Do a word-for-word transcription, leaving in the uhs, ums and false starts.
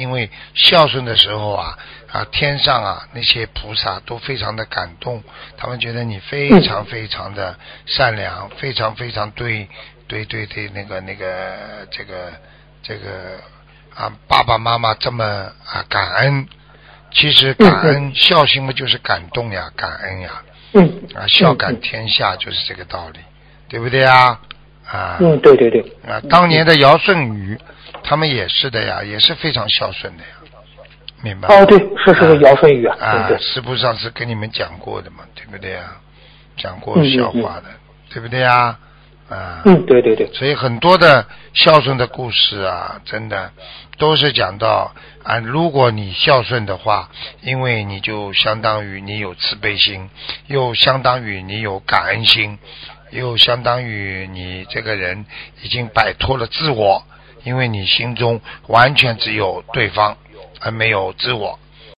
因为孝顺的时候啊啊，天上啊那些菩萨都非常的感动，他们觉得你非常非常的善良，非常非常对对对对那个那个这个这个啊爸爸妈妈这么啊感恩。其实感恩孝心嘛，就是感动呀，感恩呀， 嗯啊，孝感天下就是这个道理，对不对呀？啊， 嗯，对对对， 啊，当年的尧舜禹，他们也是的呀，也是非常孝顺的呀，明白吗？ 哦，对，是是尧舜禹啊， 啊， 对对， 师父上次跟你们讲过的嘛，对不对呀？讲过嗯笑话的， 嗯对不对呀？啊， 嗯，对对对， 所以很多的孝顺的故事啊，真的都是讲到啊，如果你孝顺的话，因为你就相当于你有慈悲心，又相当于你有感恩心，又相当于你这个人已经摆脱了自我，因为你心中完全只有对方而没有自我。